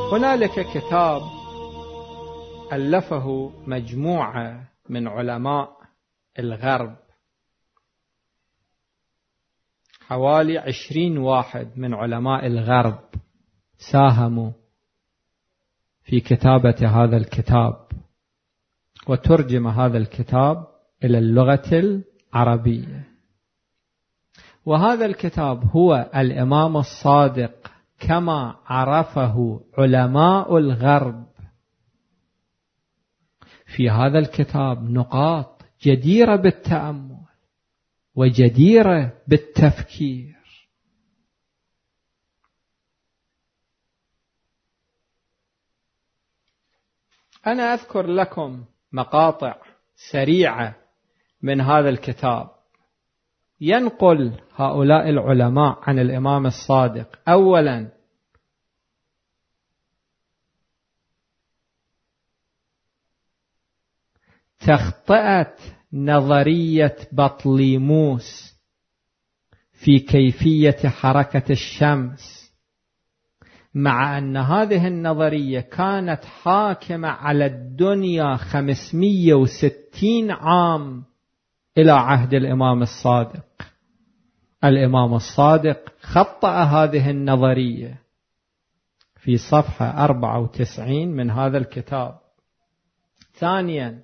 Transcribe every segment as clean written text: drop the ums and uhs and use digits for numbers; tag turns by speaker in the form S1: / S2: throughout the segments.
S1: هنالك كتاب ألفه مجموعة من علماء الغرب، حوالي 20 واحد من علماء الغرب ساهموا في كتابة هذا الكتاب، وترجم هذا الكتاب إلى اللغة العربية. وهذا الكتاب هو الإمام الصادق كما عرفه علماء الغرب. في هذا الكتاب نقاط جديرة بالتأمل وجديرة بالتفكير. أنا أذكر لكم مقاطع سريعة من هذا الكتاب ينقل هؤلاء العلماء عن الإمام الصادق. أولا، تخطئة نظرية بطليموس في كيفية حركة الشمس، مع أن هذه النظرية كانت حاكمة على الدنيا 560 عام إلى عهد الإمام الصادق. الإمام الصادق خطأ هذه النظرية في صفحة 94 من هذا الكتاب. ثانيا،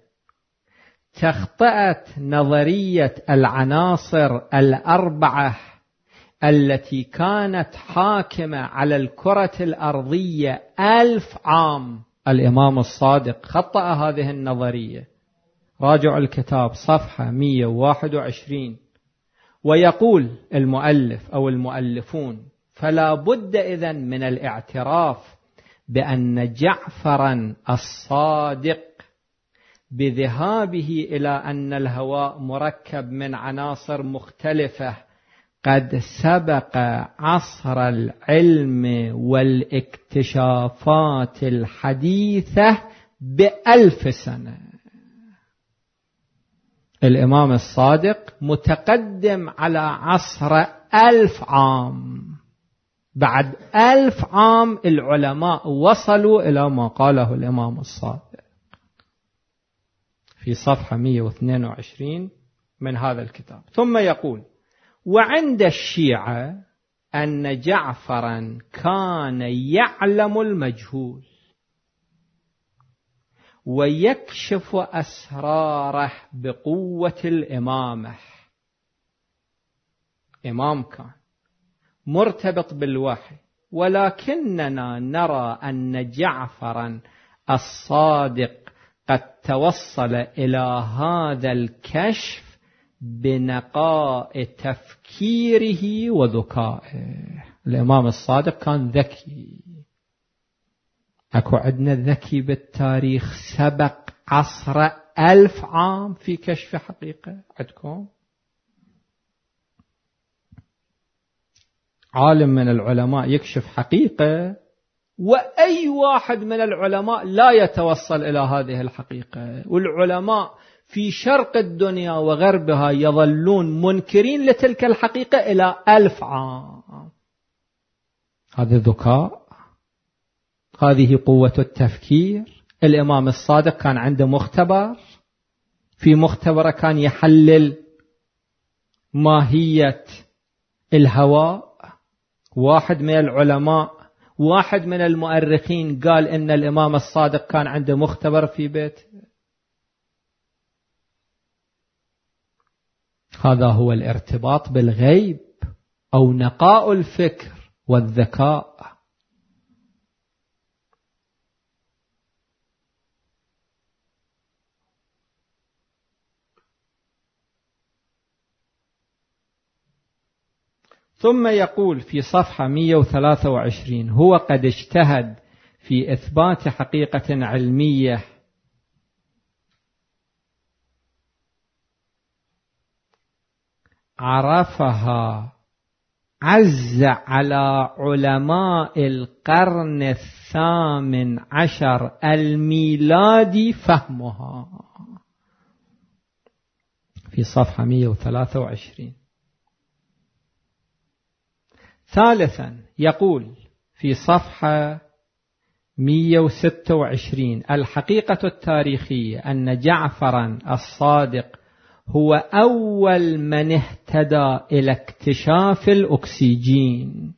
S1: تخطئت نظرية العناصر الأربعة التي كانت حاكمة على الكرة الأرضية 1000 عام. الإمام الصادق خطأ هذه النظرية. راجعوا الكتاب صفحة 121. ويقول المؤلف أو المؤلفون: فلا بد إذن من الاعتراف بأن جعفرا الصادق بذهابه إلى أن الهواء مركب من عناصر مختلفة قد سبق عصر العلم والاكتشافات الحديثة ب1000 سنة. الإمام الصادق متقدم على عصر 1000 عام. بعد 1000 عام العلماء وصلوا إلى ما قاله الإمام الصادق في صفحة 122 من هذا الكتاب. ثم يقول: وعند الشيعة أن جعفرا كان يعلم المجهول ويكشف أسراره بقوة الإمامة. إمام كان مرتبط بالوحي، ولكننا نرى أن جعفرا الصادق قد توصل إلى هذا الكشف بنقاء تفكيره وذكائه. الإمام الصادق كان ذكي. أكو عندنا ذكي بالتاريخ سبق عصر 1000 عام في كشف حقيقة؟ عندكم عالم من العلماء يكشف حقيقة، وأي واحد من العلماء لا يتوصل إلى هذه الحقيقة، والعلماء في شرق الدنيا وغربها يظلون منكرين لتلك الحقيقة إلى 1000 عام. هذا ذكاء، هذه قوة التفكير. الإمام الصادق كان عنده مختبر، في مختبره كان يحلل ماهية الهواء. واحد من العلماء، واحد من المؤرخين قال إن الإمام الصادق كان عنده مختبر في بيته. هذا هو الارتباط بالغيب أو نقاء الفكر والذكاء. ثم يقول في صفحة 123: هو قد اجتهد في إثبات حقيقة علمية عرفها عز على علماء القرن 18 الميلادي فهمها، في صفحة 123. ثالثا يقول في صفحة 126 الحقيقة التاريخية أن جعفرا الصادق هو أول من اهتدى إلى اكتشاف الأكسجين.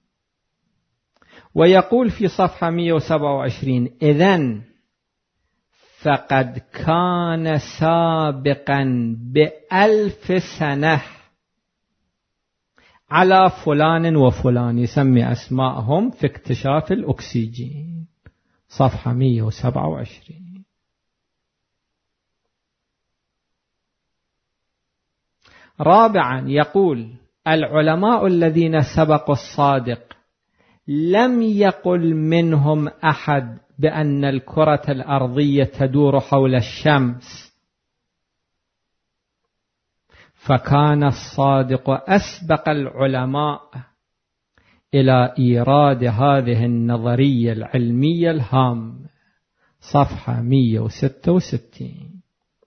S1: ويقول في صفحة 127 إذن فقد كان سابقا ب1000 سنة على فلان وفلان، يسمي أسماءهم في اكتشاف الأكسجين، صفحة 127. رابعا يقول العلماء الذين سبقوا الصادق لم يقل منهم أحد بأن الكرة الأرضية تدور حول الشمس، فكان الصادق أسبق العلماء إلى إيراد هذه النظرية العلمية الهامة، صفحة 166.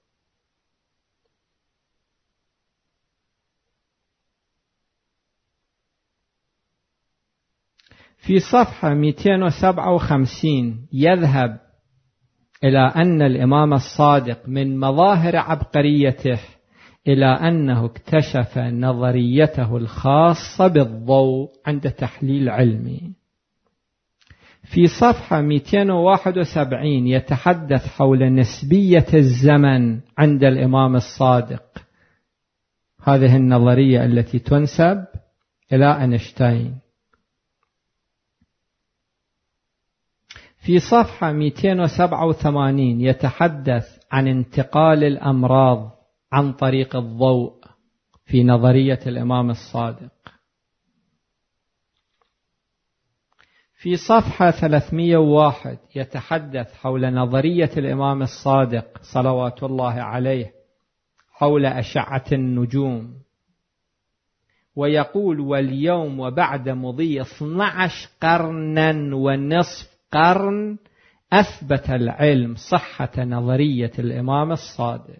S1: في صفحة 257 يذهب إلى أن الإمام الصادق من مظاهر عبقريته إلى أنه اكتشف نظريته الخاصة بالضوء عند تحليل علمي. في صفحة 271 يتحدث حول نسبية الزمن عند الإمام الصادق، هذه النظرية التي تنسب إلى أينشتاين. في صفحة 287 يتحدث عن انتقال الأمراض عن طريق الضوء في نظرية الإمام الصادق. في صفحة 301 يتحدث حول نظرية الإمام الصادق صلوات الله عليه حول أشعة النجوم، ويقول واليوم وبعد مضي 12 قرنا ونصف قرن أثبت العلم صحة نظرية الإمام الصادق.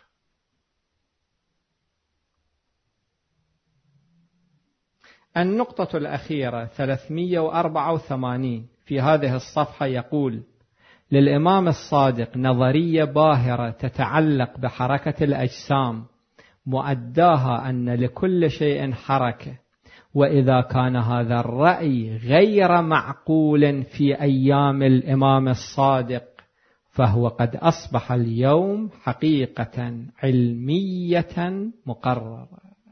S1: النقطة الأخيرة 384 في هذه الصفحة يقول للإمام الصادق نظرية باهرة تتعلق بحركة الأجسام، مؤداها أن لكل شيء حركة، وإذا كان هذا الرأي غير معقول في أيام الإمام الصادق فهو قد أصبح اليوم حقيقة علمية مقررة.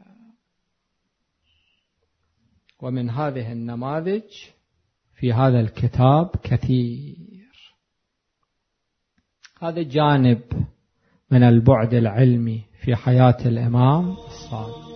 S1: ومن هذه النماذج في هذا الكتاب كثير. هذا جانب من البعد العلمي في حياة الإمام الصادق.